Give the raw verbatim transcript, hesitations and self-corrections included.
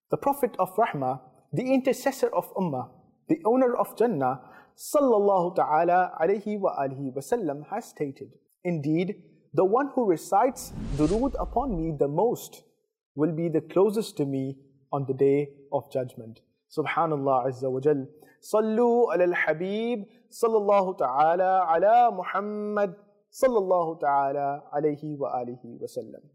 The Prophet of Rahmah, the intercessor of Ummah, the owner of Jannah, sallallahu ta'ala alayhi wa alihi wasallam, has stated, "Indeed, the one who recites durood upon me the most will be the closest to me on the day of judgment." Subhanallah Azza wa Jal. Sallu ala al-Habib, sallallahu ta'ala ala Muhammad, sallallahu ta'ala alayhi wa alihi wasallam.